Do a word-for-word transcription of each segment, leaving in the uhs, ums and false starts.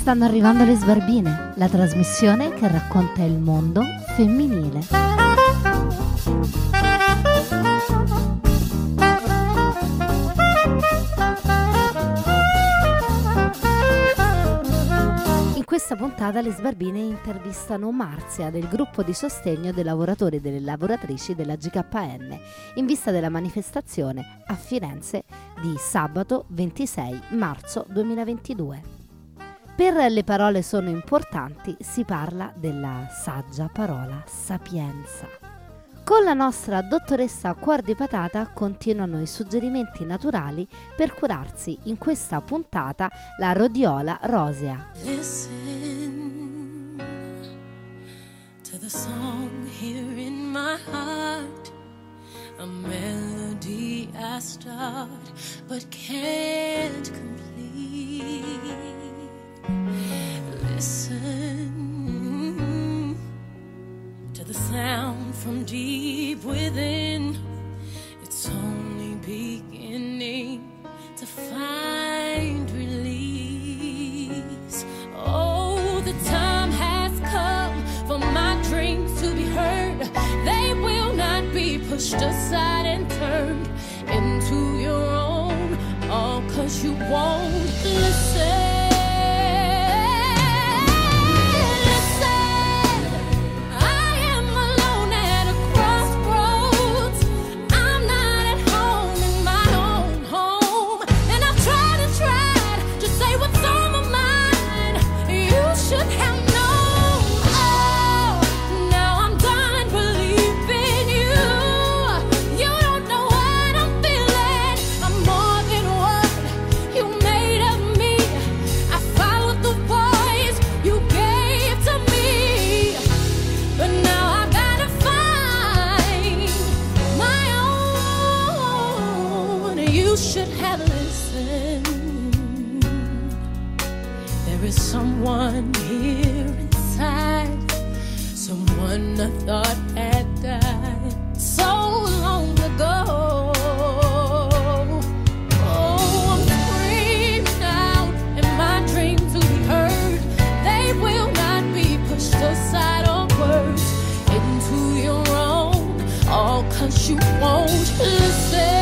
Stanno arrivando le Sbarbine, la trasmissione che racconta il mondo femminile. In questa puntata le Sbarbine intervistano Marzia del gruppo di sostegno dei lavoratori e delle lavoratrici della G K N in vista della manifestazione a Firenze di sabato ventisei marzo duemilaventidue. Per Le parole sono importanti si parla della saggia parola sapienza. Con la nostra dottoressa Cuor di Patata continuano i suggerimenti naturali per curarsi in questa puntata la rodiola rosea. Listen to the song here in my heart, a melody I start but can't complete. Listen to the sound from deep within. It's only beginning to find release. Oh, the time has come for my dreams to be heard. They will not be pushed aside and turned into your own, all 'cause you won't listen. Someone here inside, someone I thought had died so long ago. Oh, I'm screaming out in my dream to be heard. They will not be pushed aside or words into your own, all 'cause you won't listen.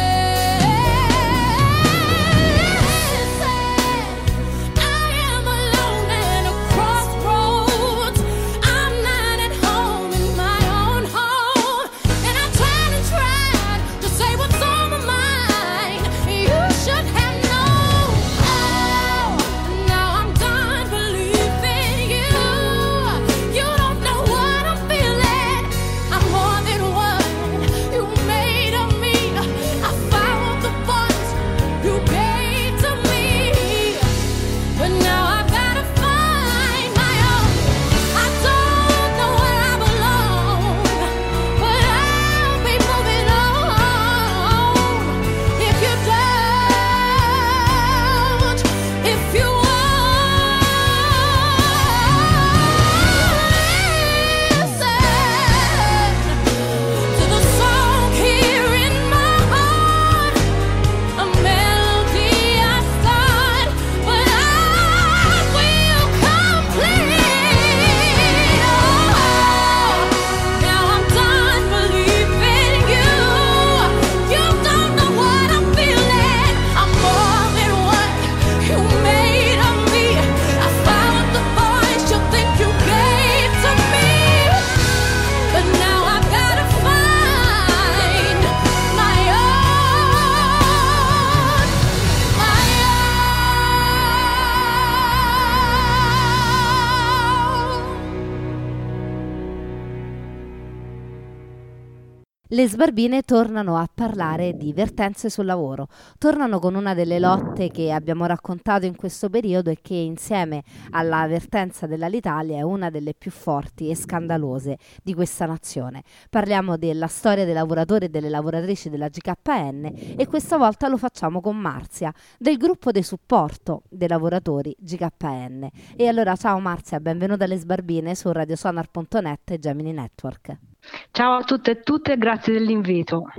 Le Sbarbine tornano a parlare di vertenze sul lavoro, tornano con una delle lotte che abbiamo raccontato in questo periodo e che insieme alla vertenza dell'Alitalia è una delle più forti e scandalose di questa nazione. Parliamo della storia dei lavoratori e delle lavoratrici della G K N e questa volta lo facciamo con Marzia del gruppo di supporto dei lavoratori G K N. E allora ciao Marzia, benvenuta alle Sbarbine su radiosonar punto net e Gemini Network. Ciao a tutte e tutte, grazie dell'invito.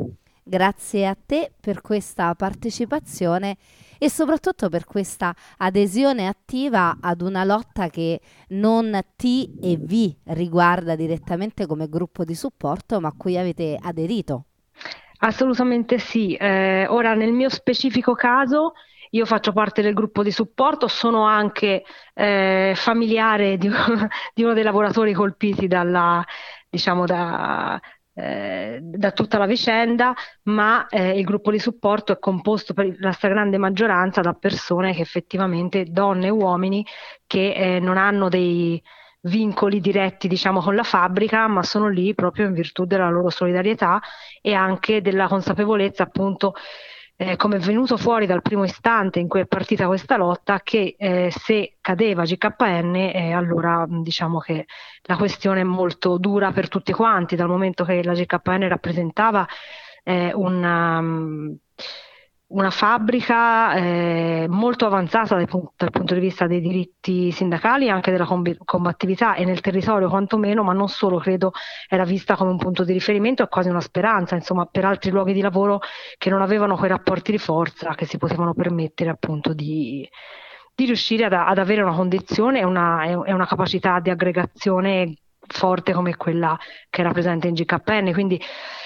Grazie a te per questa partecipazione e soprattutto per questa adesione attiva ad una lotta che non ti e vi riguarda direttamente come gruppo di supporto, ma a cui avete aderito. Assolutamente sì. Eh, ora nel mio specifico caso io faccio parte del gruppo di supporto, sono anche eh, familiare di, di uno dei lavoratori colpiti dalla, diciamo, da, eh, da tutta la vicenda, ma eh, il gruppo di supporto è composto per la stragrande maggioranza da persone che effettivamente, donne e uomini, che eh, non hanno dei vincoli diretti, diciamo, con la fabbrica, ma sono lì proprio in virtù della loro solidarietà e anche della consapevolezza, appunto, eh, come è venuto fuori dal primo istante in cui è partita questa lotta, che eh, se cadeva G K N, eh, allora diciamo che la questione è molto dura per tutti quanti, dal momento che la G K N rappresentava eh, una... Um, una fabbrica eh, molto avanzata dal, punto, dal punto di vista dei diritti sindacali e anche della combattività, e nel territorio quantomeno, ma non solo, credo era vista come un punto di riferimento e quasi una speranza, insomma, per altri luoghi di lavoro che non avevano quei rapporti di forza che si potevano permettere appunto di, di riuscire ad, ad avere una condizione e una, e una capacità di aggregazione forte come quella che era presente in G K N. Quindi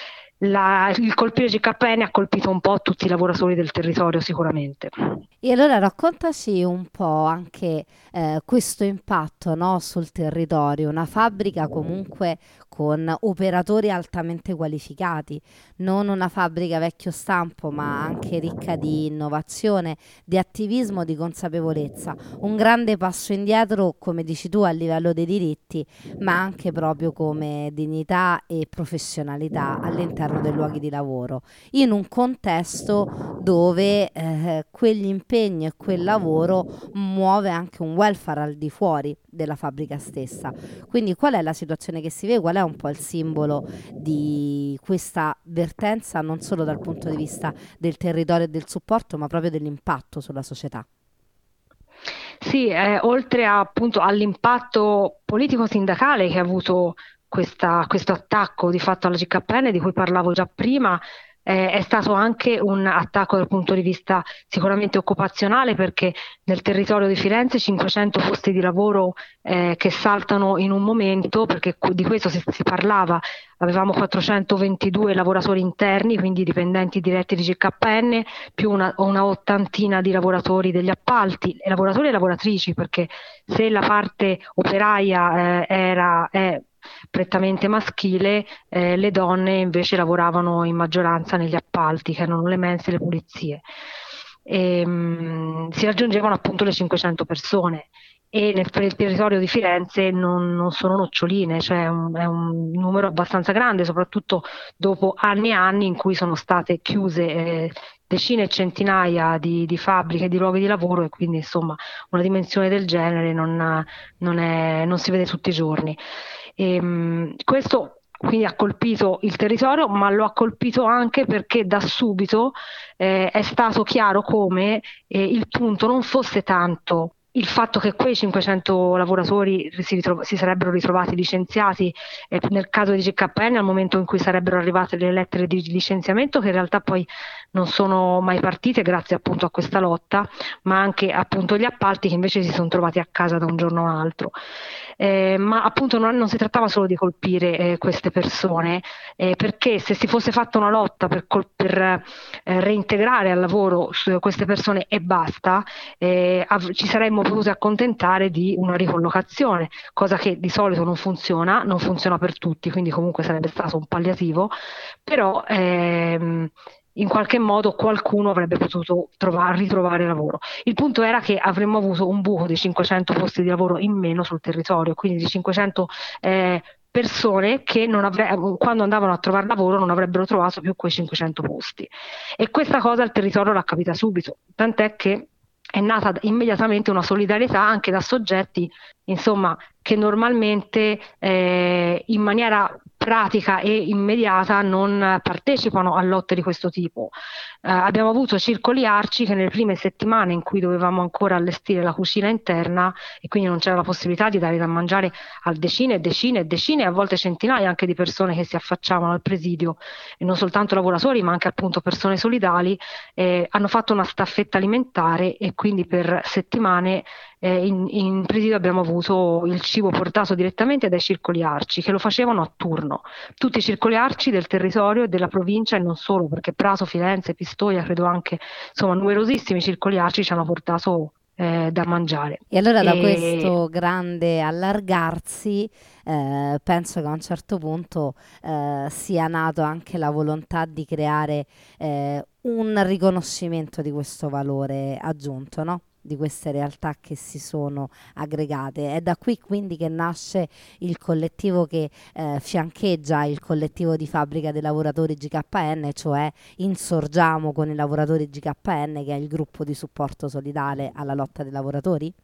La, il colpire G K N ha colpito un po' tutti i lavoratori del territorio sicuramente. E allora raccontaci un po' anche eh, questo impatto, no, sul territorio, una fabbrica comunque con operatori altamente qualificati, non una fabbrica vecchio stampo, ma anche ricca di innovazione, di attivismo, di consapevolezza, un grande passo indietro, come dici tu, a livello dei diritti, ma anche proprio come dignità e professionalità all'interno dei luoghi di lavoro, in un contesto dove eh, quegli impegni e quel lavoro muove anche un welfare al di fuori della fabbrica stessa. Quindi qual è la situazione che si vede? Qual è un po' il simbolo di questa vertenza, non solo dal punto di vista del territorio e del supporto, ma proprio dell'impatto sulla società? Sì, eh, oltre a, appunto all'impatto politico-sindacale che ha avuto questa, questo attacco di fatto alla G K N di cui parlavo già prima, eh, è stato anche un attacco dal punto di vista sicuramente occupazionale, perché nel territorio di Firenze cinquecento posti di lavoro eh, che saltano in un momento, perché di questo si, si parlava. Avevamo quattrocentoventidue lavoratori interni, quindi dipendenti diretti di G K N, più una, una ottantina di lavoratori degli appalti, e lavoratori e lavoratrici, perché se la parte operaia eh, era è prettamente maschile, eh, le donne invece lavoravano in maggioranza negli appalti, che erano le mense e le pulizie. E, mh, si raggiungevano appunto le cinquecento persone. E nel, per il territorio di Firenze non, non sono noccioline, cioè è un, è un numero abbastanza grande, soprattutto dopo anni e anni in cui sono state chiuse eh, decine e centinaia di, di fabbriche, di luoghi di lavoro, e quindi insomma una dimensione del genere non, non, è, non si vede tutti i giorni. E, mh, questo quindi ha colpito il territorio, ma lo ha colpito anche perché da subito eh, è stato chiaro come eh, il punto non fosse tanto il fatto che quei cinquecento lavoratori si, ritrov- si sarebbero ritrovati licenziati eh, nel caso di G K N al momento in cui sarebbero arrivate le lettere di licenziamento, che in realtà poi non sono mai partite grazie appunto a questa lotta, ma anche appunto gli appalti che invece si sono trovati a casa da un giorno all'altro. Eh, ma appunto non, non si trattava solo di colpire eh, queste persone, eh, perché se si fosse fatta una lotta per, col- per eh, reintegrare al lavoro queste persone e basta, eh, av- ci saremmo potuti accontentare di una ricollocazione, cosa che di solito non funziona, non funziona per tutti, quindi comunque sarebbe stato un palliativo, però ehm, in qualche modo qualcuno avrebbe potuto trovare, ritrovare lavoro. Il punto era che avremmo avuto un buco di cinquecento posti di lavoro in meno sul territorio, quindi di cinquecento eh, persone che non avre- quando andavano a trovare lavoro non avrebbero trovato più quei cinquecento posti. E questa cosa il territorio l'ha capita subito, tant'è che è nata immediatamente una solidarietà anche da soggetti, insomma, che normalmente eh, in maniera pratica e immediata non partecipano a lotte di questo tipo. Eh, abbiamo avuto circoli arci che nelle prime settimane in cui dovevamo ancora allestire la cucina interna e quindi non c'era la possibilità di dare da mangiare a decine e decine e decine, a volte centinaia anche di persone che si affacciavano al presidio, e non soltanto lavoratori ma anche appunto persone solidali, eh, hanno fatto una staffetta alimentare e quindi per settimane eh, in, in presidio abbiamo avuto il cibo portato direttamente dai circoli arci che lo facevano a turno. Tutti i circoli arci del territorio e della provincia e non solo, perché Prato, Firenze, Pistoia, credo anche, insomma, numerosissimi circoli arci ci hanno portato eh, da mangiare. E allora da E questo grande allargarsi, eh, penso che a un certo punto eh, sia nato anche la volontà di creare eh, un riconoscimento di questo valore aggiunto, no? Di queste realtà che si sono aggregate. È da qui quindi che nasce il collettivo che eh, fiancheggia il collettivo di fabbrica dei lavoratori G K N, cioè Insorgiamo con i lavoratori G K N, che è il gruppo di supporto solidale alla lotta dei lavoratori?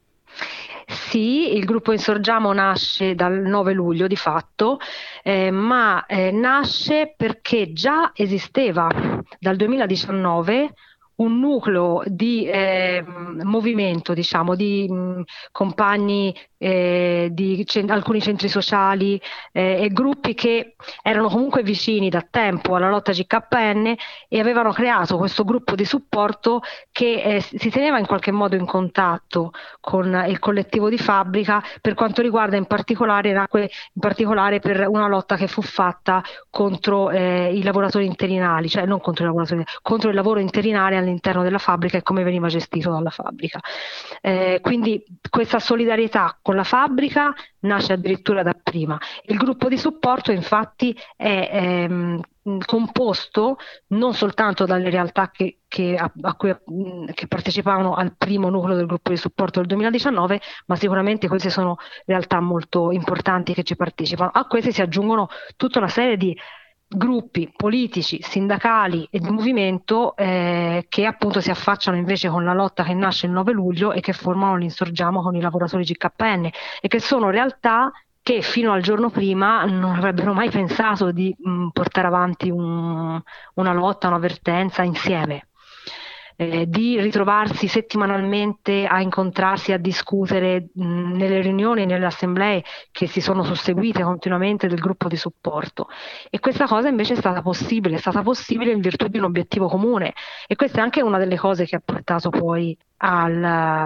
Sì, il gruppo Insorgiamo nasce dal nove luglio di fatto, eh, ma eh, nasce perché già esisteva dal duemiladiciannove un nucleo di eh, movimento, diciamo, di mh, compagni eh, di cen- alcuni centri sociali eh, e gruppi che erano comunque vicini da tempo alla lotta G K N e avevano creato questo gruppo di supporto che eh, si teneva in qualche modo in contatto con il collettivo di fabbrica per quanto riguarda in particolare, nacque in particolare per una lotta che fu fatta contro eh, i lavoratori interinali, cioè non contro i lavoratori, contro il lavoro interinale all'interno della fabbrica e come veniva gestito dalla fabbrica. Eh, quindi questa solidarietà con la fabbrica nasce addirittura da prima. Il gruppo di supporto infatti è ehm, composto non soltanto dalle realtà che, che, a, a cui, che partecipavano al primo nucleo del gruppo di supporto del duemiladiciannove, ma sicuramente queste sono realtà molto importanti che ci partecipano. A queste si aggiungono tutta una serie di gruppi politici, sindacali e di movimento eh, che appunto si affacciano invece con la lotta che nasce il nove luglio e che formano l'Insorgiamo con i lavoratori G K N e che sono realtà che fino al giorno prima non avrebbero mai pensato di mh, portare avanti un, una lotta, una vertenza insieme. Eh, di ritrovarsi settimanalmente a incontrarsi, a discutere mh, nelle riunioni e nelle assemblee che si sono susseguite continuamente del gruppo di supporto. E questa cosa invece è stata possibile, è stata possibile in virtù di un obiettivo comune e questa è anche una delle cose che ha portato poi al,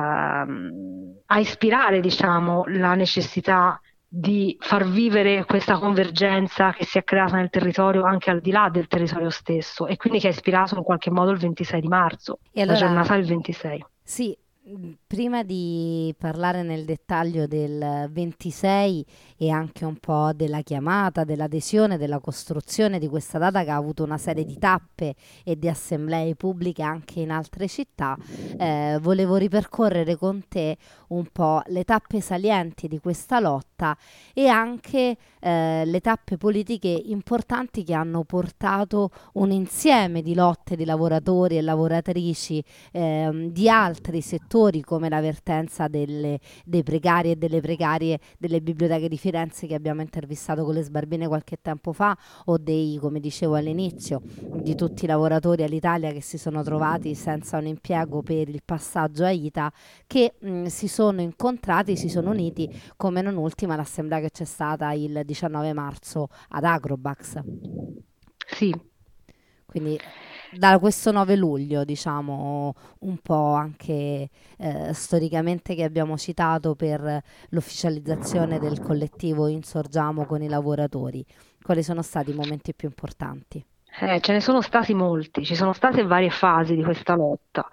a ispirare, diciamo, la necessità di far vivere questa convergenza che si è creata nel territorio anche al di là del territorio stesso e quindi che ha ispirato in qualche modo il ventisei di marzo, E la allora, giornata del ventisei. sì, mh, prima di parlare nel dettaglio del ventisei e anche un po' della chiamata, dell'adesione, della costruzione di questa data che ha avuto una serie di tappe e di assemblee pubbliche anche in altre città, eh, volevo ripercorrere con te un po' le tappe salienti di questa lotta e anche eh, le tappe politiche importanti che hanno portato un insieme di lotte di lavoratori e lavoratrici ehm, di altri settori come la vertenza delle, dei precari e delle precarie delle biblioteche di Firenze che abbiamo intervistato con le Sbarbine qualche tempo fa, o dei, come dicevo all'inizio, di tutti i lavoratori all'Italia che si sono trovati senza un impiego per il passaggio a ITA, che mh, si sono incontrati, si sono uniti, come non ultima l'assemblea che c'è stata il diciannove marzo ad Agrobax. Sì. Quindi da questo nove luglio, diciamo, un po' anche eh, storicamente che abbiamo citato per l'ufficializzazione del collettivo Insorgiamo con i lavoratori, quali sono stati i momenti più importanti? Eh, ce ne sono stati molti, ci sono state varie fasi di questa lotta.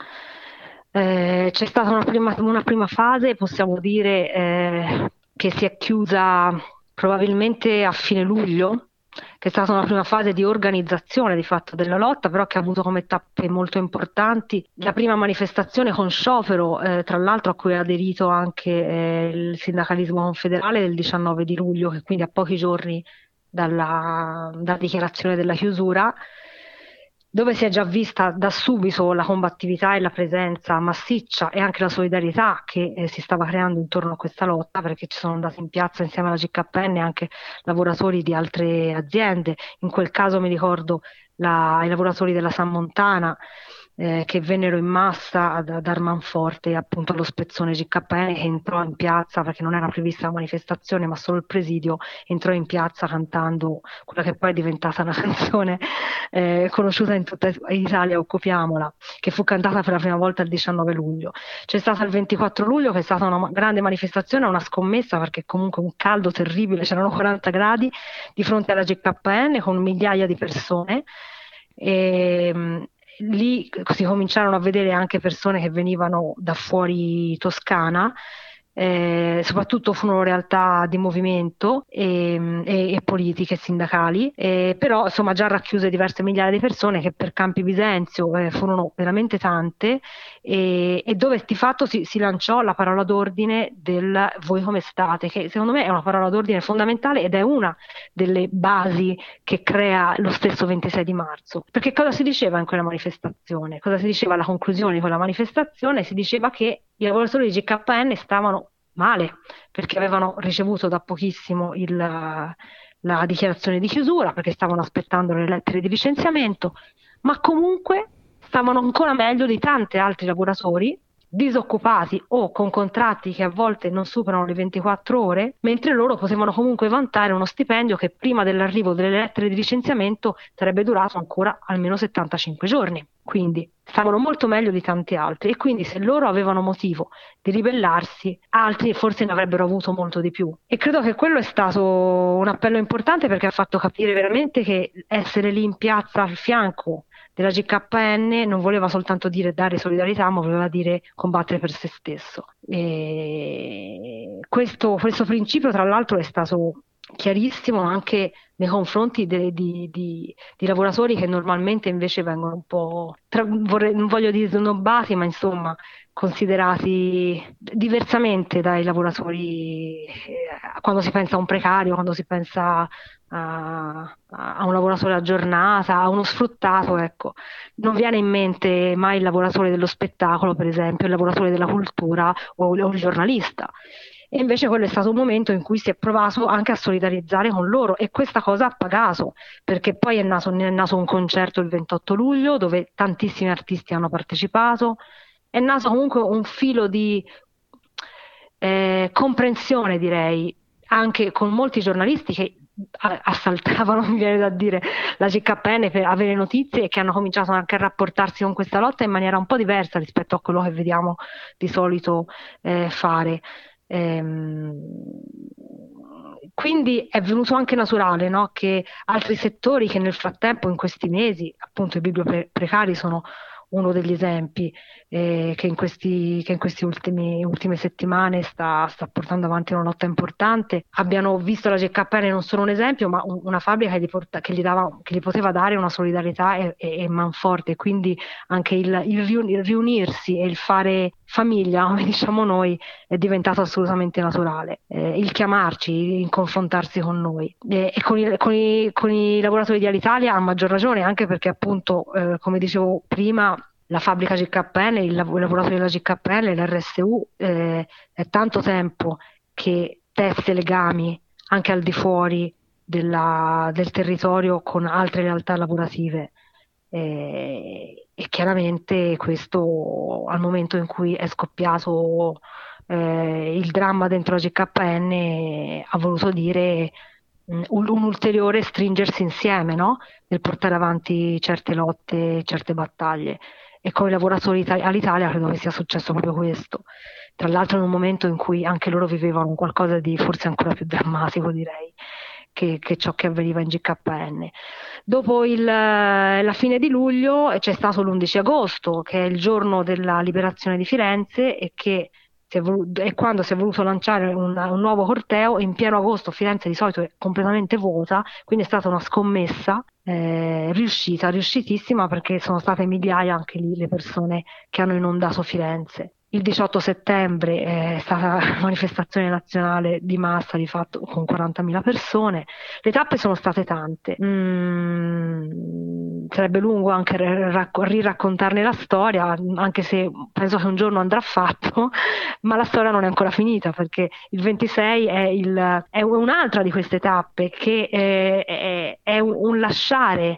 Eh, c'è stata una prima, una prima fase, possiamo dire, eh, che si è chiusa probabilmente a fine luglio, che è stata una prima fase di organizzazione di fatto della lotta, però che ha avuto come tappe molto importanti la prima manifestazione con sciopero, eh, tra l'altro a cui ha aderito anche eh, il sindacalismo confederale del diciannove di luglio, che quindi a pochi giorni dalla, dalla dichiarazione della chiusura. dove si è già vista da subito la combattività e la presenza massiccia e anche la solidarietà che eh, si stava creando intorno a questa lotta, perché ci sono andati in piazza insieme alla G K P N anche lavoratori di altre aziende. In quel caso mi ricordo la, i lavoratori della San Montana eh, che vennero in massa ad, ad Armanforte, appunto allo spezzone G K P N, che entrò in piazza perché non era prevista la manifestazione ma solo il presidio, entrò in piazza cantando quella che poi è diventata una canzone eh, conosciuta in tutta Italia, Occupiamola, che fu cantata per la prima volta il diciannove luglio. C'è stata il ventiquattro luglio, che è stata una grande manifestazione, una scommessa, perché comunque un caldo terribile, c'erano quaranta gradi di fronte alla G K P N con migliaia di persone. E, lì si cominciarono a vedere anche persone che venivano da fuori Toscana, eh, soprattutto furono realtà di movimento e, e, e politiche sindacali, eh, però insomma già racchiuse diverse migliaia di persone, che per Campi Bisenzio eh, furono veramente tante, e, e dove di fatto si, si lanciò la parola d'ordine del voi come state, che secondo me è una parola d'ordine fondamentale ed è una delle basi che crea lo stesso ventisei di marzo. Perché cosa si diceva in quella manifestazione? Cosa si diceva alla conclusione di quella manifestazione? Si diceva che i lavoratori di G K P N stavano male perché avevano ricevuto da pochissimo il, la dichiarazione di chiusura, perché stavano aspettando le lettere di licenziamento, ma comunque stavano ancora meglio di tanti altri lavoratori disoccupati o con contratti che a volte non superano le ventiquattro ore, mentre loro potevano comunque vantare uno stipendio che prima dell'arrivo delle lettere di licenziamento sarebbe durato ancora almeno settantacinque giorni. Quindi stavano molto meglio di tanti altri, e quindi se loro avevano motivo di ribellarsi, altri forse ne avrebbero avuto molto di più. E credo che quello è stato un appello importante, perché ha fatto capire veramente che essere lì in piazza al fianco della G K P N non voleva soltanto dire dare solidarietà, ma voleva dire combattere per se stesso. E questo, questo principio, tra l'altro, è stato chiarissimo anche nei confronti de, di, di, di lavoratori che normalmente invece vengono un po', tra, vorrei, non voglio dire snobbati, ma insomma considerati diversamente dai lavoratori, eh, quando si pensa a un precario, quando si pensa a, a un lavoratore a giornata, a uno sfruttato, ecco, non viene in mente mai il lavoratore dello spettacolo, per esempio, il lavoratore della cultura o, o il giornalista. E invece quello è stato un momento in cui si è provato anche a solidarizzare con loro, e questa cosa ha pagato, perché poi è nato, è nato un concerto il ventotto luglio dove tantissimi artisti hanno partecipato, è nato comunque un filo di eh, comprensione, direi, anche con molti giornalisti che assaltavano, mi viene da dire, la G K P N per avere notizie, e che hanno cominciato anche a rapportarsi con questa lotta in maniera un po' diversa rispetto a quello che vediamo di solito eh, fare. Ehm, quindi è venuto anche naturale, no? Che altri settori che nel frattempo, in questi mesi, appunto i biblioprecari sono uno degli esempi, eh, che in questi, che in questi ultimi ultime settimane sta, sta portando avanti una lotta importante, abbiano visto la G K P N non solo un esempio, ma un, una fabbrica che gli, porta, che, gli dava, che gli poteva dare una solidarietà e, e, e manforte, quindi anche il, il, il riunirsi e il fare famiglia, come diciamo noi, è diventato assolutamente naturale, eh, il chiamarci, il confrontarsi con noi, eh, e con i, con, i, con i lavoratori di Alitalia a maggior ragione, anche perché appunto, eh, come dicevo prima, la fabbrica G K P N, i lavoratori della G K P N, l'R S U, eh, è tanto tempo che tesse legami anche al di fuori della, del territorio con altre realtà lavorative, eh, e chiaramente questo, al momento in cui è scoppiato eh, il dramma dentro la G K P N, ha voluto dire un, un ulteriore stringersi insieme, no? Nel portare avanti certe lotte, certe battaglie. E con i lavoratori all'Italia credo che sia successo proprio questo, tra l'altro in un momento in cui anche loro vivevano qualcosa di forse ancora più drammatico, direi, che, che ciò che avveniva in G K P N. Dopo il, la fine di luglio c'è stato l'undici agosto, che è il giorno della liberazione di Firenze, e che si è voluto, è quando si è voluto lanciare un, un nuovo corteo. In pieno agosto Firenze di solito è completamente vuota, quindi è stata una scommessa eh, riuscita, riuscitissima, perché sono state migliaia anche lì le persone che hanno inondato Firenze. Il diciotto settembre è stata una manifestazione nazionale di massa, di fatto con quarantamila persone. Le tappe sono state tante. Mm, sarebbe lungo anche racco- riraccontarne la storia, anche se penso che un giorno andrà fatto, ma la storia non è ancora finita perché il ventisei è, il- è un'altra di queste tappe che è, è- è un un lasciare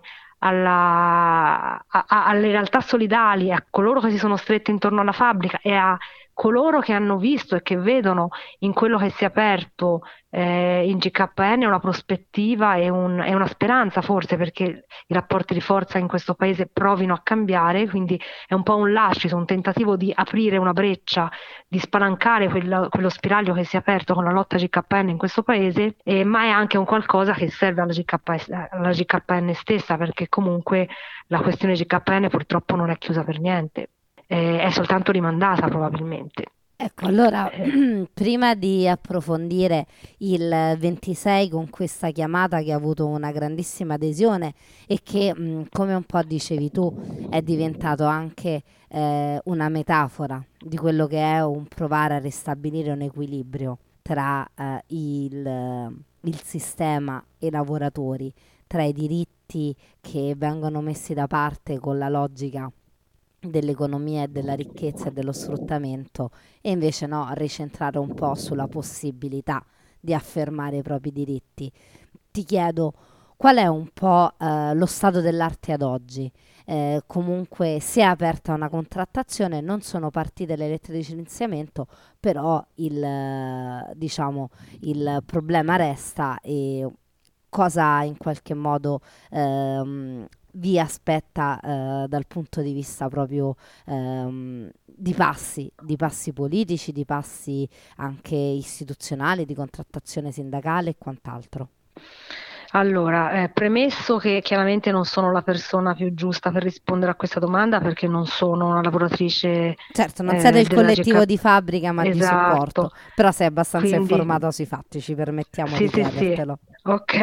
alla- a- a- alle realtà solidali, a coloro che si sono stretti intorno alla fabbrica e a coloro che hanno visto e che vedono in quello che si è aperto eh, in G K N una prospettiva e, un- e una speranza forse perché i rapporti di forza in questo paese provino a cambiare, quindi è un po' un lascito, un tentativo di aprire una breccia, di spalancare quella- quello spiraglio che si è aperto con la lotta G K N in questo paese, eh, ma è anche un qualcosa che serve alla G K S alla G K N stessa, perché comunque la questione G K N purtroppo non è chiusa per niente, eh, è soltanto rimandata probabilmente. Ecco, allora, Eh, prima di approfondire il ventisei con questa chiamata che ha avuto una grandissima adesione e che, mh, come un po' dicevi tu, è diventato anche eh, una metafora di quello che è un provare a ristabilire un equilibrio tra eh, il, il sistema e i lavoratori, tra i diritti che vengono messi da parte con la logica dell'economia e della ricchezza e dello sfruttamento e invece no, ricentrare un po' sulla possibilità di affermare i propri diritti. Ti chiedo qual è un po' eh, lo stato dell'arte ad oggi? Eh, comunque si è aperta una contrattazione, non sono partite le lettere di licenziamento, però il, eh, diciamo, il problema resta e cosa in qualche modo ehm, vi aspetta eh, dal punto di vista proprio ehm, di passi, di passi politici, di passi anche istituzionali, di contrattazione sindacale e quant'altro. Allora, eh, premesso che chiaramente non sono la persona più giusta per rispondere a questa domanda perché non sono una lavoratrice Certo, non siete eh, il della collettivo G K. di fabbrica, ma di Esatto, supporto, però sei abbastanza quindi informato sui fatti, ci permettiamo sì, di sì, sì, chiedertelo. ok.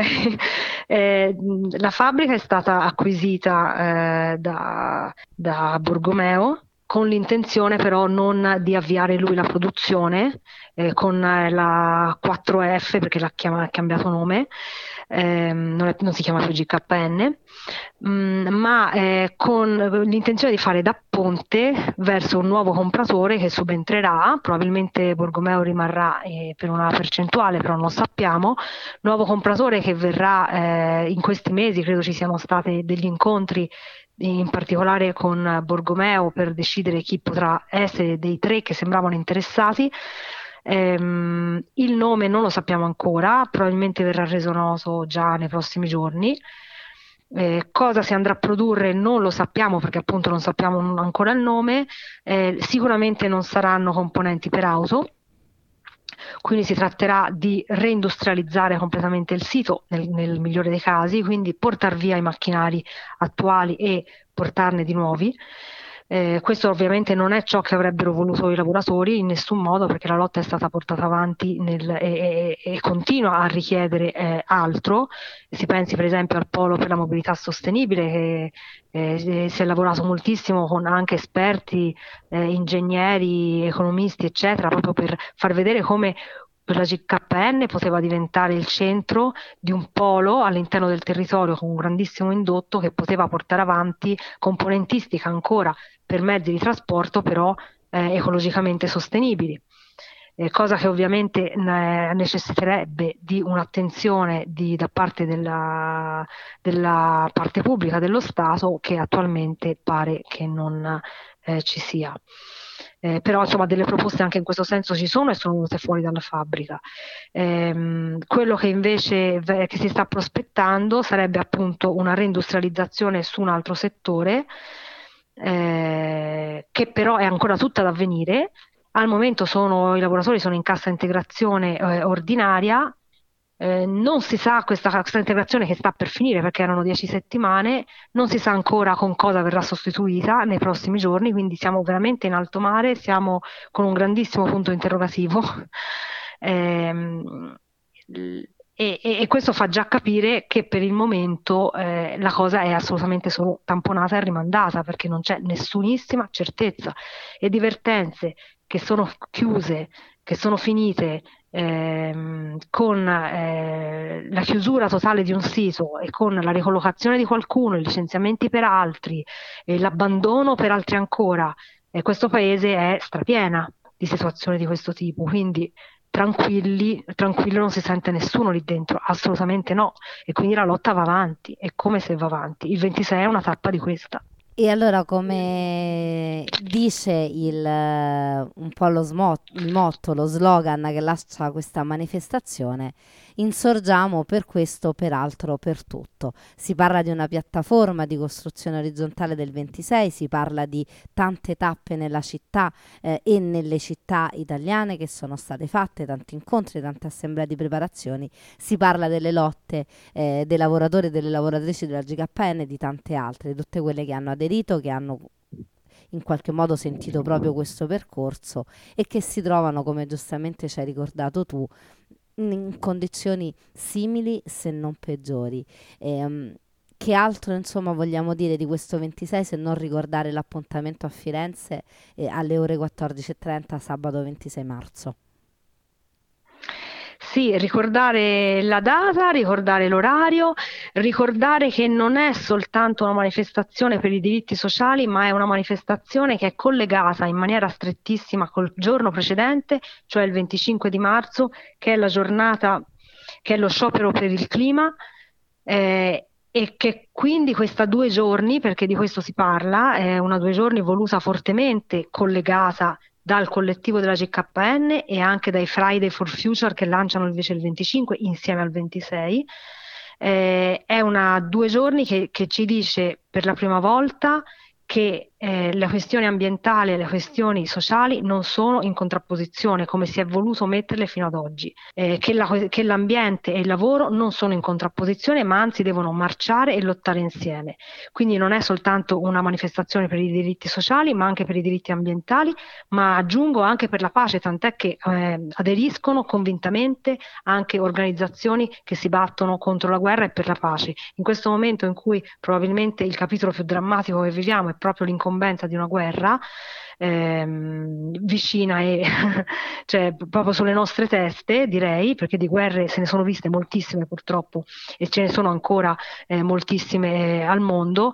Eh, mh, la fabbrica è stata acquisita eh, da, da Borgomeo con l'intenzione però non di avviare lui la produzione eh, con eh, la quattro F perché l'ha chiama- ha cambiato nome, ehm, non, è- non si chiama più G K N, mh, ma eh, con l'intenzione di fare da ponte verso un nuovo compratore che subentrerà, probabilmente Borgomeo rimarrà eh, per una percentuale, però non lo sappiamo, nuovo compratore che verrà eh, in questi mesi, credo ci siano stati degli incontri in particolare con Borgomeo per decidere chi potrà essere dei tre che sembravano interessati. Ehm, il nome non lo sappiamo ancora, probabilmente verrà reso noto già nei prossimi giorni. Eh, cosa si andrà a produrre non lo sappiamo perché appunto non sappiamo ancora il nome. Eh, sicuramente non saranno componenti per auto, quindi si tratterà di reindustrializzare completamente il sito nel, nel migliore dei casi, quindi portare via i macchinari attuali e portarne di nuovi. Eh, questo ovviamente non è ciò che avrebbero voluto i lavoratori in nessun modo perché la lotta è stata portata avanti nel, e, e, e, continua a richiedere eh, altro. Si pensi per esempio al polo per la mobilità sostenibile che eh, si è lavorato moltissimo con anche esperti, eh, ingegneri, economisti eccetera, proprio per far vedere come la G K N poteva diventare il centro di un polo all'interno del territorio con un grandissimo indotto che poteva portare avanti componentistica ancora per mezzi di trasporto però eh, ecologicamente sostenibili. Eh, cosa che ovviamente ne- necessiterebbe di un'attenzione di- da parte della, della parte pubblica dello Stato che attualmente pare che non eh, ci sia. Eh, però insomma delle proposte anche in questo senso ci sono e sono venute fuori dalla fabbrica. Ehm, quello che invece ve- che si sta prospettando sarebbe appunto una reindustrializzazione su un altro settore, eh, che però è ancora tutta da avvenire. Al momento sono, i lavoratori sono in cassa integrazione eh, ordinaria, eh, non si sa questa cassa integrazione che sta per finire perché erano dieci settimane, non si sa ancora con cosa verrà sostituita nei prossimi giorni, quindi siamo veramente in alto mare, siamo con un grandissimo punto interrogativo. Ehm, e, e- e questo fa già capire che per il momento eh, la cosa è assolutamente solo tamponata e rimandata perché non c'è nessunissima certezza e di vertenze che sono chiuse, che sono finite ehm, con eh, la chiusura totale di un sito e con la ricollocazione di qualcuno, i licenziamenti per altri e l'abbandono per altri ancora, e questo paese è strapiena di situazioni di questo tipo, quindi tranquilli, tranquillo non si sente nessuno lì dentro, assolutamente no, e quindi la lotta va avanti, è come se va avanti. Il ventisei è una tappa di questa. E allora, come dice il, eh, un po' lo smo- il motto, lo slogan che lascia questa manifestazione, insorgiamo per questo, peraltro, per tutto. Si parla di una piattaforma di costruzione orizzontale del ventisei, si parla di tante tappe nella città eh, e nelle città italiane che sono state fatte, tanti incontri, tante assemblee di preparazioni, si parla delle lotte eh, dei lavoratori e delle lavoratrici della G K N e di tante altre, tutte quelle che hanno aderito, che hanno in qualche modo sentito proprio questo percorso e che si trovano, come giustamente ci hai ricordato tu, in condizioni simili se non peggiori. Ehm, che altro insomma vogliamo dire di questo ventisei se non ricordare l'appuntamento a Firenze eh, alle ore quattordici e trenta sabato ventisei marzo? Sì, ricordare la data, ricordare l'orario, ricordare che non è soltanto una manifestazione per i diritti sociali, ma è una manifestazione che è collegata in maniera strettissima col giorno precedente, cioè il venticinque di marzo, che è la giornata, che è lo sciopero per il clima, eh, e che quindi questa due giorni, perché di questo si parla, è una due giorni voluta fortemente collegata dal collettivo della G K N e anche dai Friday for Future che lanciano invece il venticinque insieme al ventisei. Eh, è una due giorni che, che ci dice per la prima volta che eh, le questioni ambientali e le questioni sociali non sono in contrapposizione come si è voluto metterle fino ad oggi, eh, che, la, che l'ambiente e il lavoro non sono in contrapposizione ma anzi devono marciare e lottare insieme. Quindi non è soltanto una manifestazione per i diritti sociali ma anche per i diritti ambientali, ma aggiungo anche per la pace, tant'è che eh, aderiscono convintamente anche organizzazioni che si battono contro la guerra e per la pace. In questo momento in cui probabilmente il capitolo più drammatico che viviamo è proprio l'incombenza di una guerra ehm, vicina e cioè proprio sulle nostre teste, direi, perché di guerre se ne sono viste moltissime purtroppo e ce ne sono ancora eh, moltissime al mondo,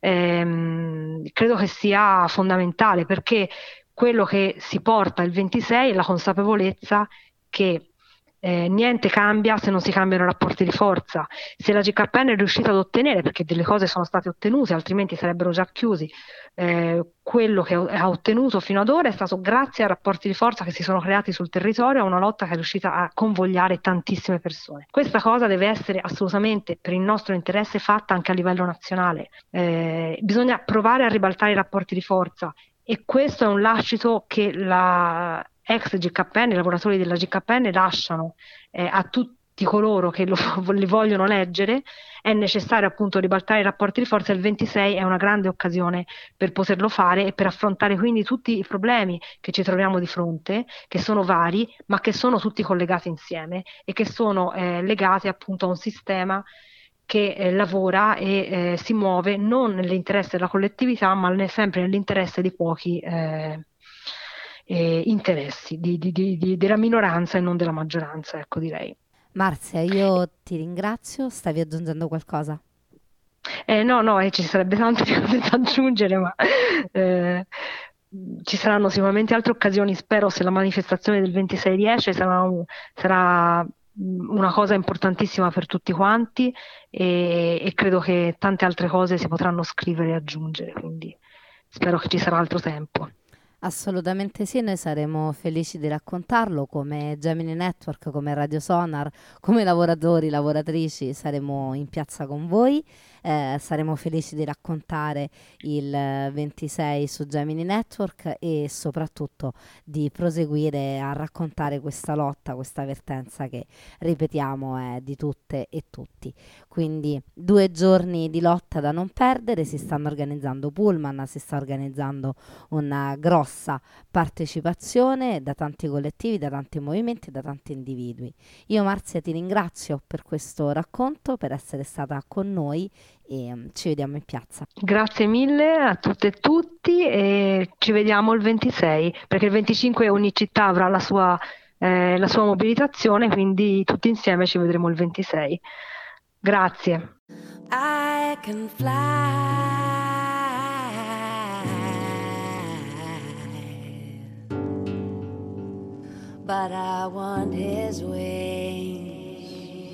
ehm, credo che sia fondamentale perché quello che si porta il ventisei è la consapevolezza che eh, niente cambia se non si cambiano i rapporti di forza. Se la G K N è riuscita ad ottenere, perché delle cose sono state ottenute, altrimenti sarebbero già chiusi, eh, quello che ha ottenuto fino ad ora è stato grazie ai rapporti di forza che si sono creati sul territorio, a una lotta che è riuscita a convogliare tantissime persone. Questa cosa deve essere assolutamente per il nostro interesse fatta anche a livello nazionale. Eh, bisogna provare a ribaltare i rapporti di forza. E questo è un lascito che la ex G K N, i lavoratori della G K N lasciano eh, a tutti coloro che lo, li vogliono leggere. È necessario appunto ribaltare i rapporti di forza. Il ventisei è una grande occasione per poterlo fare e per affrontare quindi tutti i problemi che ci troviamo di fronte, che sono vari, ma che sono tutti collegati insieme e che sono eh, legati appunto a un sistema che eh, lavora e eh, si muove non nell'interesse della collettività, ma ne, sempre nell'interesse di pochi eh, eh, interessi, di, di, di, di, della minoranza e non della maggioranza, ecco direi. Marzia, io ti ringrazio, stavi aggiungendo qualcosa? Eh, no, no, eh, ci sarebbe tante cose da aggiungere, ma eh, ci saranno sicuramente altre occasioni, spero se la manifestazione del ventisei riesce, sarà, un, sarà una cosa importantissima per tutti quanti e, e credo che tante altre cose si potranno scrivere e aggiungere, quindi spero che ci sarà altro tempo. Assolutamente sì, noi saremo felici di raccontarlo come Gemini Network, come Radio Sonar, come lavoratori, lavoratrici, saremo in piazza con voi, eh, saremo felici di raccontare il ventisei su Gemini Network e soprattutto di proseguire a raccontare questa lotta, questa vertenza che, ripetiamo, è di tutte e tutti. Quindi due giorni di lotta da non perdere, si stanno organizzando pullman, si sta organizzando una grossa grossa partecipazione da tanti collettivi, da tanti movimenti, da tanti individui. Io Marzia ti ringrazio per questo racconto, per essere stata con noi e um, ci vediamo in piazza. Grazie mille a tutte e tutti e ci vediamo il ventisei, perché il venticinque ogni città avrà la sua, eh, la sua mobilitazione, quindi tutti insieme ci vedremo il ventisei. Grazie. I can fly, but I want his wings.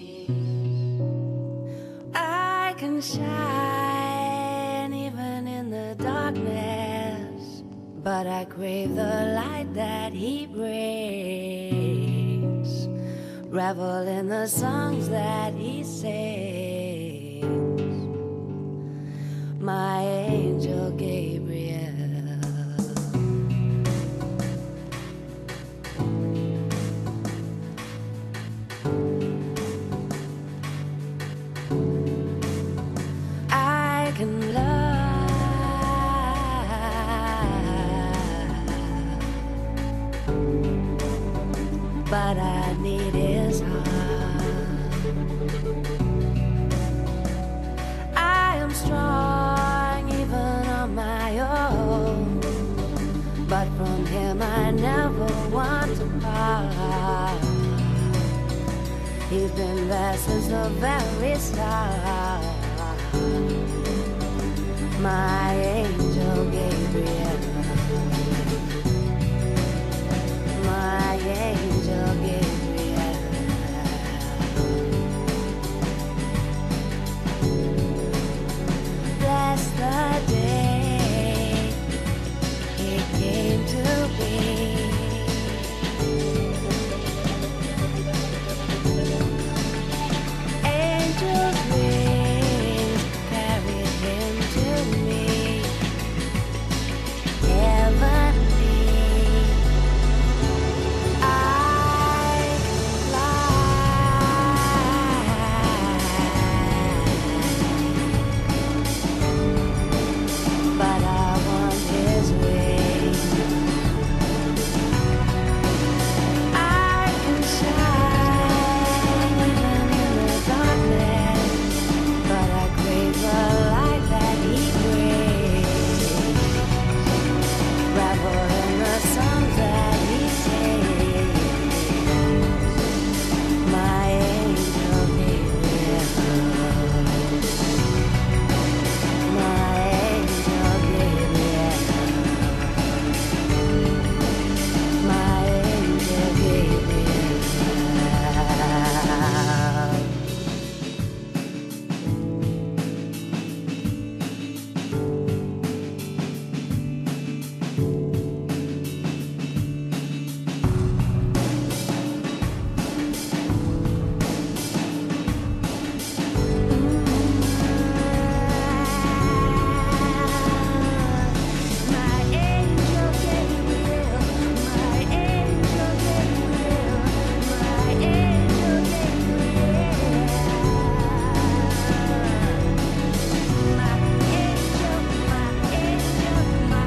I can shine even in the darkness, but I crave the light that he brings. Revel in the songs that he sings. My angel Gabriel. I can love, but I need his heart. I am strong even on my own, but from him I never want to part. He's been there since the very start. My angel Gabriel. My angel Gabriel. Bless the day he came to be. Angels wings carried him to me. Heavenly, I can fly, but I want his wings. I can shine even in the darkness, but I crave the light that he brings. Revel in the songs that he sings. My angel Gabriel. My angel Gabriel. My angel Gabriel. My angel Gabriel, my angel Gabriel, my angel Gabriel. My angel, my angel, my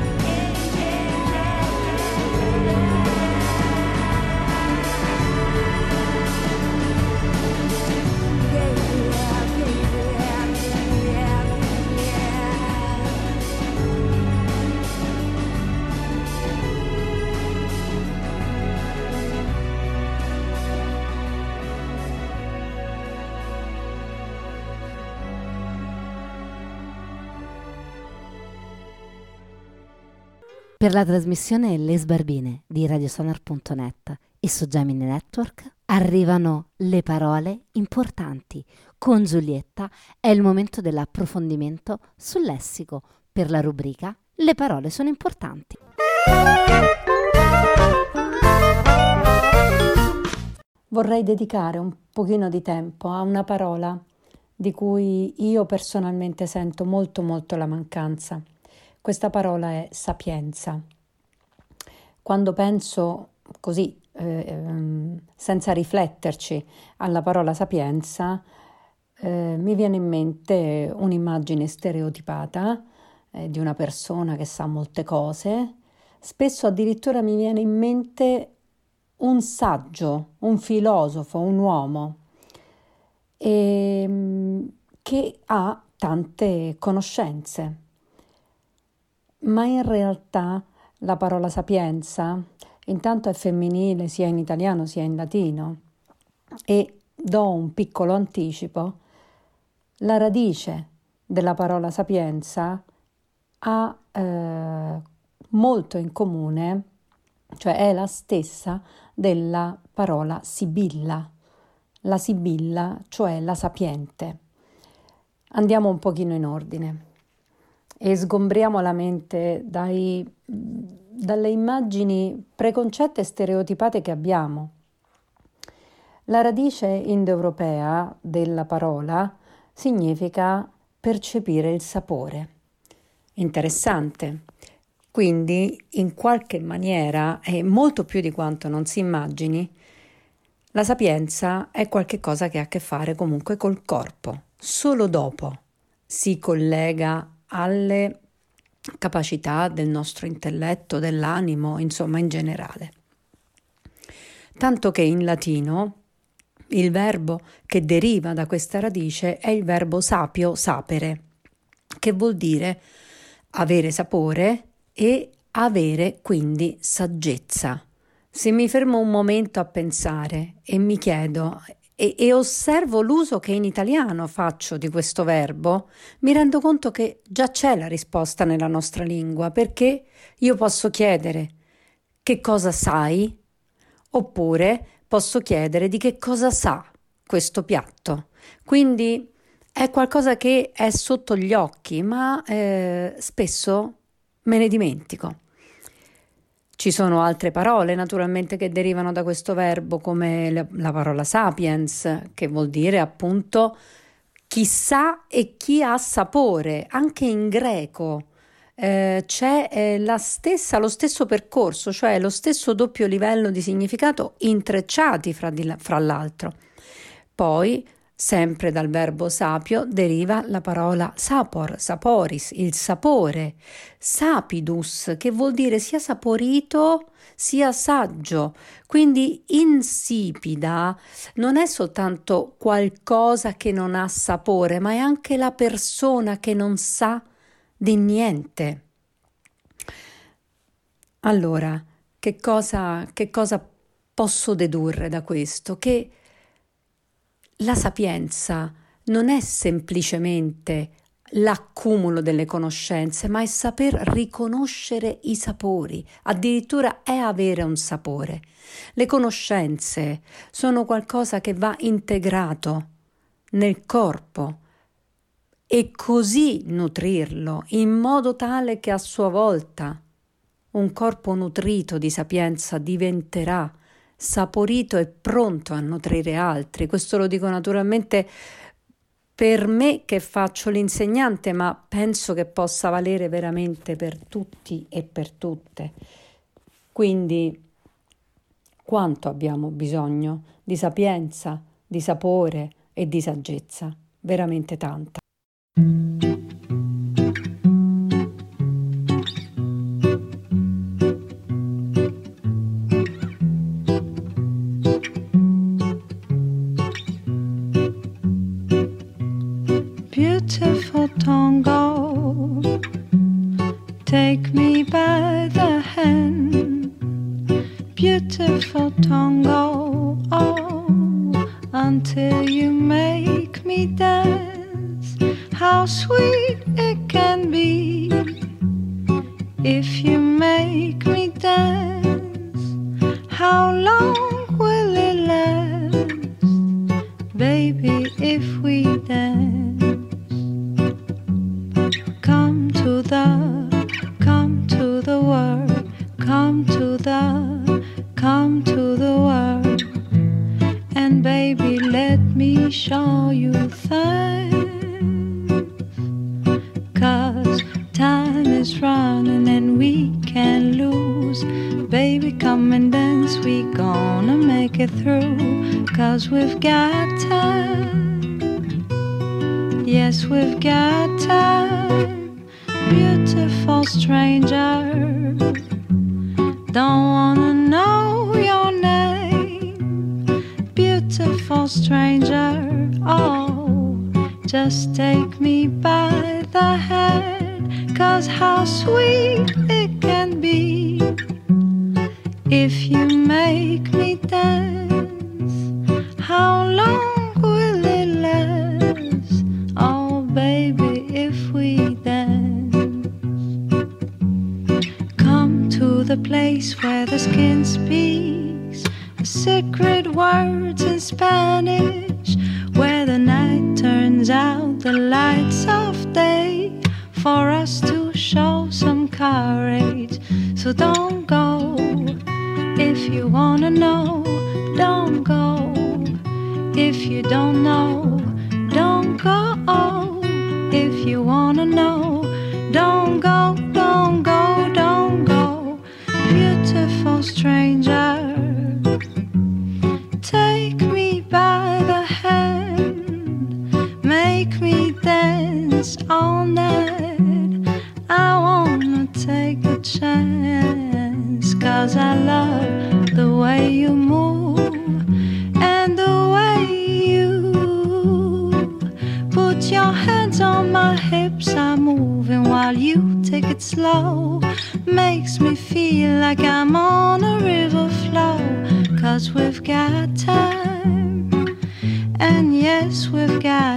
Per la trasmissione Le Sbarbine di radiosonar punto net e su Gemini Network arrivano le parole importanti. Con Giulietta è il momento dell'approfondimento sul lessico per la rubrica Le parole sono importanti. Vorrei dedicare un pochino di tempo a una parola di cui io personalmente sento molto molto la mancanza. Questa parola è sapienza. Quando penso così, eh, senza rifletterci, alla parola sapienza, eh, mi viene in mente un'immagine stereotipata eh, di una persona che sa molte cose, spesso addirittura mi viene in mente un saggio, un filosofo, un uomo e, che ha tante conoscenze, ma in realtà la parola sapienza intanto è femminile sia in italiano sia in latino e do un piccolo anticipo: la radice della parola sapienza ha eh, molto in comune, cioè è la stessa della parola sibilla, la sibilla, cioè la sapiente. Andiamo un pochino in ordine e sgombriamo la mente dai, dalle immagini preconcette e stereotipate che abbiamo. La radice indoeuropea della parola significa percepire il sapore. Interessante. Quindi, in qualche maniera, e molto più di quanto non si immagini, la sapienza è qualcosa che ha a che fare comunque col corpo. Solo dopo si collega alle capacità del nostro intelletto, dell'animo, insomma in generale. Tanto che in latino il verbo che deriva da questa radice è il verbo sapio, sapere, che vuol dire avere sapore e avere quindi saggezza. Se mi fermo un momento a pensare e mi chiedo e, e osservo l'uso che in italiano faccio di questo verbo, mi rendo conto che già c'è la risposta nella nostra lingua, perché io posso chiedere che cosa sai, oppure posso chiedere di che cosa sa questo piatto. Quindi è qualcosa che è sotto gli occhi, ma eh, spesso me ne dimentico. Ci sono altre parole naturalmente che derivano da questo verbo, come la, la parola sapiens, che vuol dire appunto chi sa e chi ha sapore. Anche in greco eh, c'è eh, la stessa, lo stesso percorso, cioè lo stesso doppio livello di significato intrecciati fra, di, fra l'altro. Poi sempre dal verbo sapio deriva la parola sapor, saporis, il sapore, sapidus, che vuol dire sia saporito sia saggio. Quindi insipida non è soltanto qualcosa che non ha sapore, ma è anche la persona che non sa di niente. Allora, che cosa, che cosa posso dedurre da questo? Che la sapienza non è semplicemente l'accumulo delle conoscenze, ma è saper riconoscere i sapori, addirittura è avere un sapore. Le conoscenze sono qualcosa che va integrato nel corpo e così nutrirlo in modo tale che a sua volta un corpo nutrito di sapienza diventerà saporito e pronto a nutrire altri. Questo lo dico naturalmente per me che faccio l'insegnante, ma penso che possa valere veramente per tutti e per tutte. Quindi quanto abbiamo bisogno di sapienza, di sapore e di saggezza? Veramente tanta. Beautiful Tongo, take me by the hand. Beautiful Tongo, oh, until you make me dance. How sweet it can be if you make me dance. How long will it last, baby, if we dance? Come to the, come to the world, come to the, come to the world, and baby, let me show you things, 'cause time is running and we can't lose. Baby, come and dance, we gonna make it through, 'cause we've got time, yes, we've got time. Beautiful stranger, don't wanna know your name, beautiful stranger. Oh, just take me by the hand, 'cause how sweet it can be if you make me dance. How long will it last? Oh baby, if we dance. Come to the place where the skin speaks the secret words in Spanish, where the night turns out the lights of day, for us to show some courage. So don't go if you wanna know, don't go if you don't know, don't go if you wanna know, don't go, don't go, don't go, beautiful stranger. Take me by the hand, make me dance all night. I wanna take a chance, 'cause I love the way you move and the way you put your hands on my hips. I'm moving while you take it slow, makes me feel like I'm on a river flow. 'Cause we've got time, and yes, we've got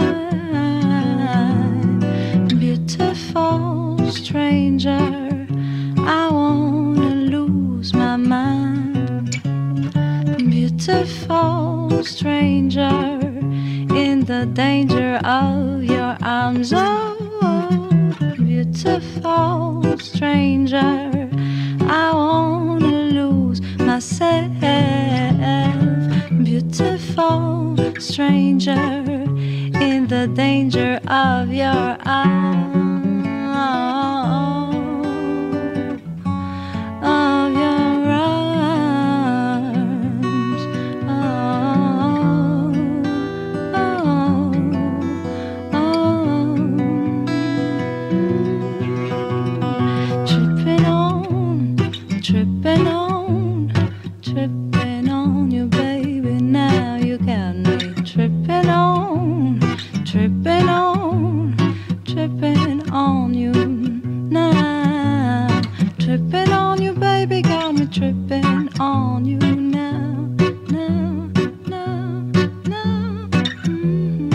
time. Beautiful stranger, I wanna lose my mind. Beautiful stranger, in the danger of your arms. Oh, beautiful stranger, I wanna lose myself. Beautiful stranger, in the danger of your arms. Of your arms. Oh, oh, oh. Tripping on, tripping on, tripping on you, baby. Now you got me tripping on, tripping on, tripping on you now. Tripping on you, baby, got me tripping on you now, now, now, now. Mm-hmm.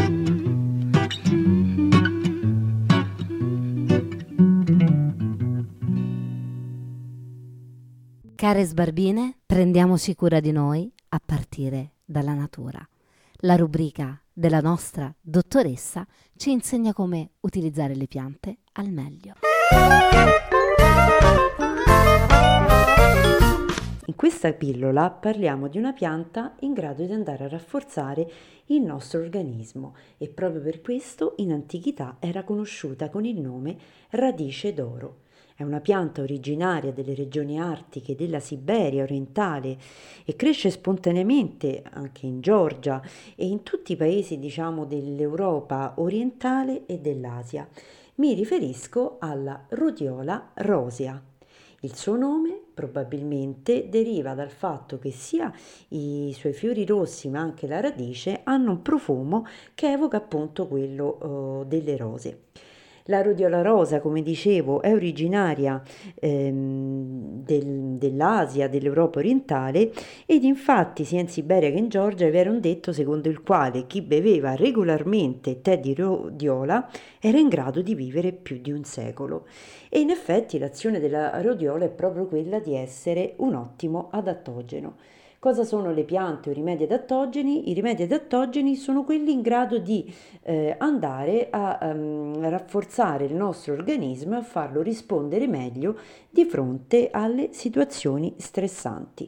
Care sbarbine, prendiamoci cura di noi a partire dalla natura. La rubrica della nostra dottoressa ci insegna come utilizzare le piante al meglio. In questa pillola parliamo di una pianta in grado di andare a rafforzare il nostro organismo e proprio per questo in antichità era conosciuta con il nome radice d'oro. È una pianta originaria delle regioni artiche della Siberia orientale e cresce spontaneamente anche in Georgia e in tutti i paesi, diciamo, dell'Europa orientale e dell'Asia. Mi riferisco alla rhodiola rosea. Il suo nome probabilmente deriva dal fatto che sia i suoi fiori rossi ma anche la radice hanno un profumo che evoca appunto quello uh, delle rose. La rhodiola rosa, come dicevo, è originaria ehm, del, dell'Asia, dell'Europa orientale ed infatti sia in Siberia che in Georgia vi era un detto secondo il quale chi beveva regolarmente tè di rhodiola era in grado di vivere più di un secolo. E in effetti l'azione della rhodiola è proprio quella di essere un ottimo adattogeno. Cosa sono le piante o i rimedi adattogeni? I rimedi adattogeni sono quelli in grado di eh, andare a um, rafforzare il nostro organismo e a farlo rispondere meglio di fronte alle situazioni stressanti.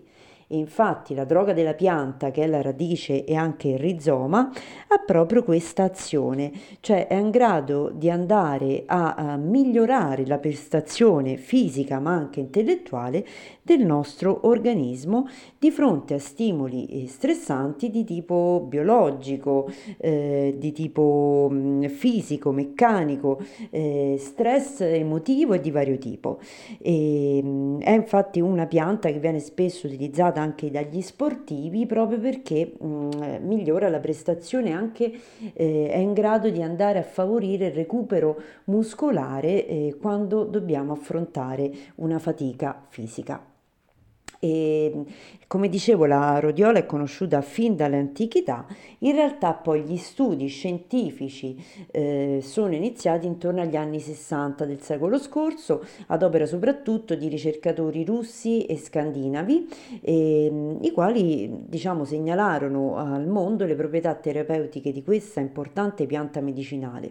E infatti la droga della pianta, che è la radice e anche il rizoma, ha proprio questa azione, cioè è in grado di andare a, a migliorare la prestazione fisica ma anche intellettuale del nostro organismo di fronte a stimoli stressanti di tipo biologico, eh, di tipo mh, fisico, meccanico, eh, stress emotivo e di vario tipo. E, mh, è infatti una pianta che viene spesso utilizzata anche dagli sportivi proprio perché mh, migliora la prestazione, anche eh, è in grado di andare a favorire il recupero muscolare eh, quando dobbiamo affrontare una fatica fisica. E, come dicevo, la rodiola è conosciuta fin dall'antichità. In realtà poi gli studi scientifici eh, sono iniziati intorno agli anni sessanta del secolo scorso, ad opera soprattutto di ricercatori russi e scandinavi, eh, i quali, diciamo, segnalarono al mondo le proprietà terapeutiche di questa importante pianta medicinale.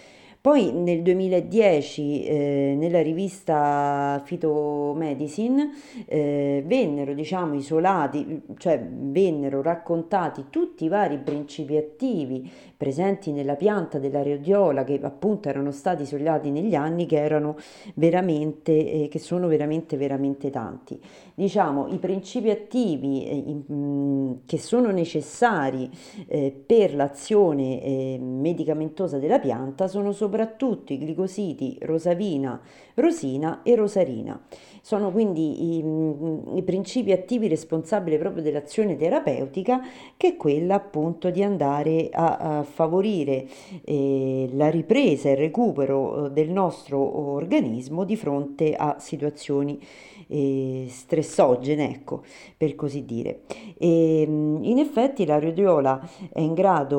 Poi nel duemiladieci eh, nella rivista Phytomedicine eh, vennero, diciamo, isolati, cioè vennero raccontati tutti i vari principi attivi presenti nella pianta della rodiola, che appunto erano stati isolati negli anni, che erano veramente, eh, che sono veramente veramente tanti. Diciamo, i principi attivi eh, in, che sono necessari eh, per l'azione eh, medicamentosa della pianta sono soprattutto i glicosidi rosavina, rosina e rosarina. Sono quindi i, i principi attivi responsabili proprio dell'azione terapeutica, che è quella appunto di andare a, a favorire eh, la ripresa e il recupero del nostro organismo di fronte a situazioni eh, stressogene, ecco, per così dire. E, in effetti la rodiola è in grado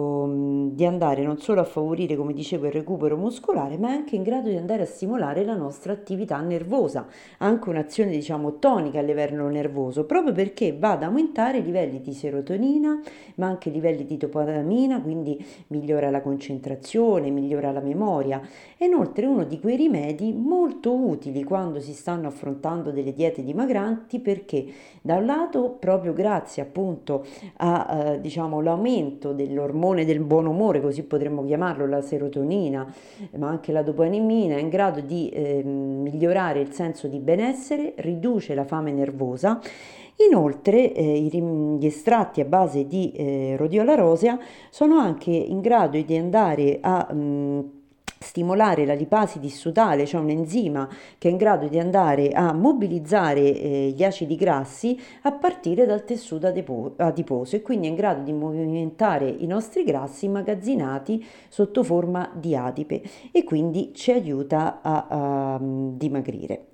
oh, di andare non solo a favorire, come dicevo, il recupero muscolare, ma è anche in grado di andare a stimolare la nostra attività nervosa, anche un'azione, diciamo, tonica a livello nervoso, proprio perché va ad aumentare i livelli di serotonina, ma anche i livelli di dopamina, quindi migliora la concentrazione, migliora la memoria. E inoltre uno di quei rimedi molto utili quando si stanno affrontando delle diete dimagranti, perché da un lato, proprio grazie appunto a eh, diciamo l'aumento dell'ormone del buon umore, così potremmo chiamarlo, la serotonina, ma anche la dopamina, è in grado di eh, migliorare il senso di benessere, riduce la fame nervosa. Inoltre eh, gli estratti a base di eh, rodiola rosea sono anche in grado di andare a mh, stimolare la lipasi dissutale, cioè un enzima che è in grado di andare a mobilizzare eh, gli acidi grassi a partire dal tessuto adiposo, e quindi è in grado di movimentare i nostri grassi immagazzinati sotto forma di adipe, e quindi ci aiuta a, a dimagrire.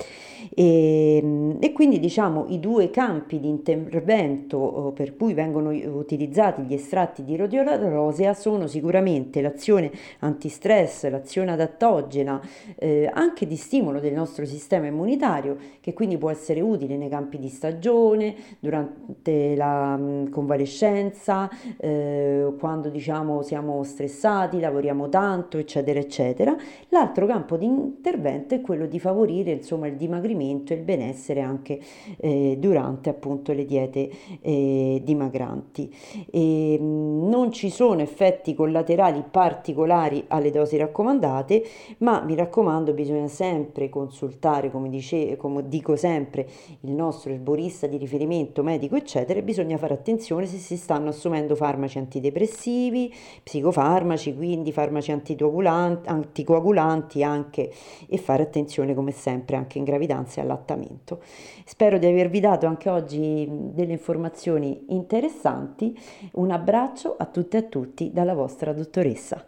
E, e quindi, diciamo, i due campi di intervento per cui vengono utilizzati gli estratti di rodiola rosea sono sicuramente l'azione antistress, l'azione adattogena, eh, anche di stimolo del nostro sistema immunitario, che quindi può essere utile nei campi di stagione, durante la mh, convalescenza, eh, quando, diciamo, siamo stressati, lavoriamo tanto, eccetera eccetera. L'altro campo di intervento è quello di favorire, insomma, il dimagrimento e il benessere anche eh, durante appunto le diete eh, dimagranti. E, mh, non ci sono effetti collaterali particolari alle dosi raccomandate, ma mi raccomando, bisogna sempre consultare, come, dice, come dico sempre, il nostro erborista di riferimento, medico eccetera, e bisogna fare attenzione se si stanno assumendo farmaci antidepressivi, psicofarmaci, quindi farmaci anticoagulanti, anticoagulanti anche, e fare attenzione come sempre anche in gravidanza e allattamento. Spero di avervi dato anche oggi delle informazioni interessanti. Un abbraccio a tutte e a tutti dalla vostra dottoressa.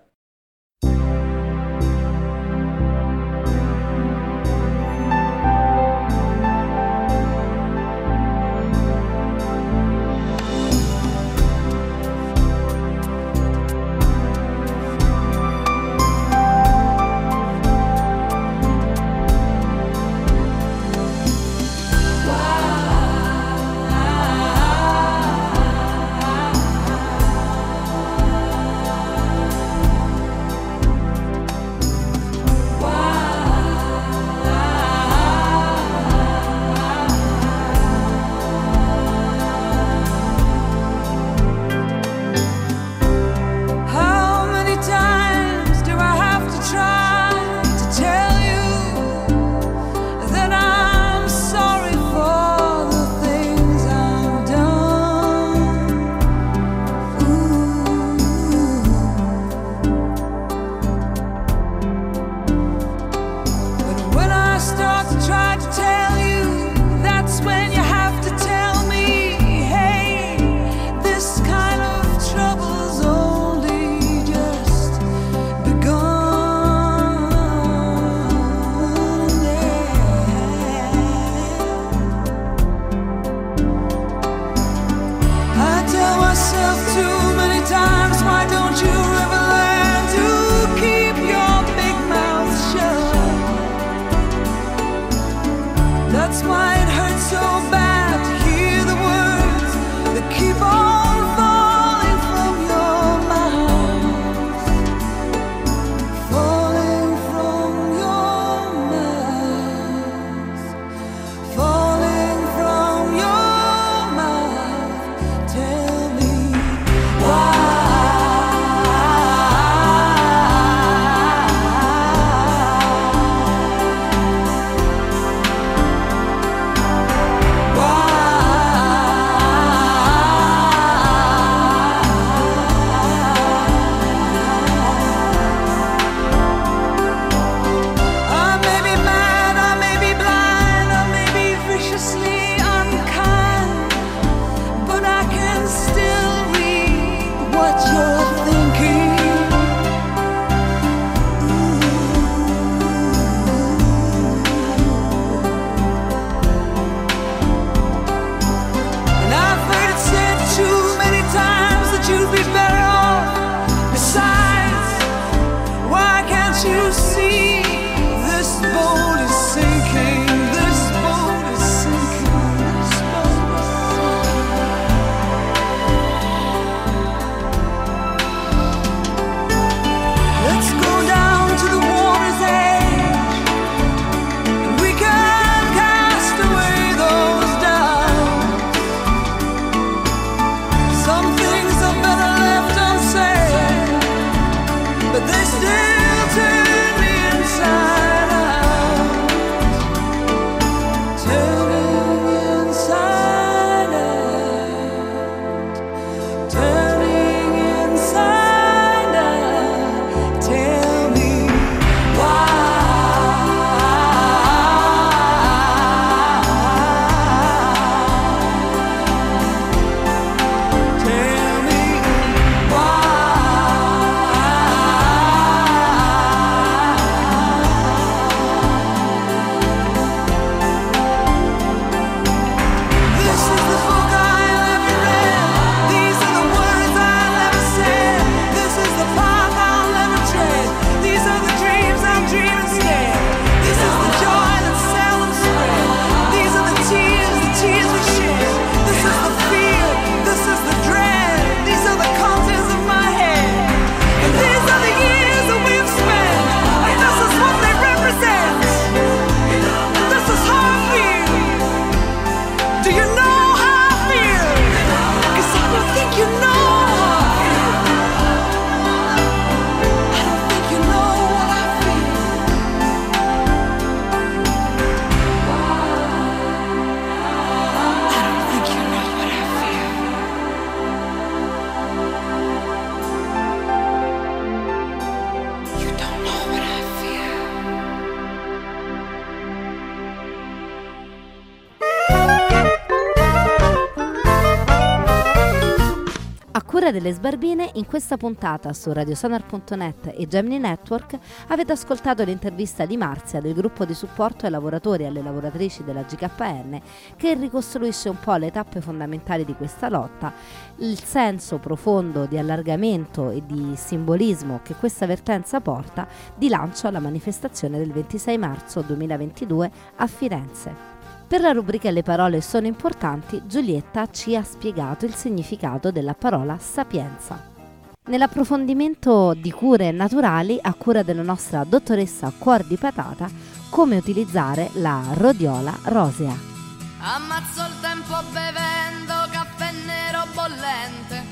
cura delle Sbarbine, in questa puntata su radiosonar punto net e Gemini Network avete ascoltato l'intervista di Marzia del gruppo di supporto ai lavoratori e alle lavoratrici della G K N, che ricostruisce un po' le tappe fondamentali di questa lotta, il senso profondo di allargamento e di simbolismo che questa vertenza porta di lancio alla manifestazione del ventisei marzo duemilaventidue a Firenze. Per la rubrica Le parole sono importanti, Giulietta ci ha spiegato il significato della parola sapienza. Nell'approfondimento di cure naturali, a cura della nostra dottoressa Cuor di Patata, come utilizzare la rhodiola rosea. Ammazzo il tempo bevendo caffè nero bollente,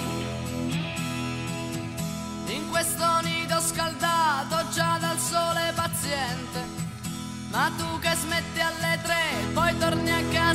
in questo nido scaldato già dal sole paziente. Ma tu che smetti alle tre, poi torni a casa